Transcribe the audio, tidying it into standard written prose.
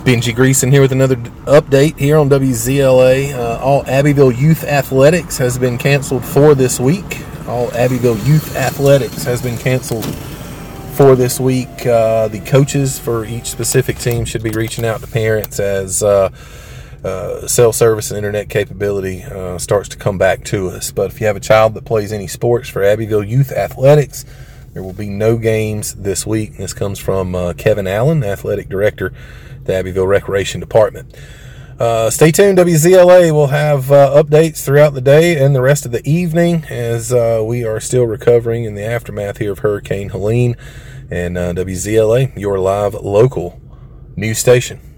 Benji Greason here with another update here on WZLA. All Abbeville Youth Athletics has been canceled for this week. All Abbeville Youth Athletics has been canceled for this week. The coaches for each specific team should be reaching out to parents as cell service and internet capability starts to come back to us. But if you have a child that plays any sports for Abbeville Youth Athletics, there will be no games this week. This comes from Kevin Allen, Athletic Director, the Abbeville Recreation Department. Stay tuned. WZLA will have updates throughout the day and the rest of the evening as we are still recovering in the aftermath here of Hurricane Helene. And WZLA, your live local news station.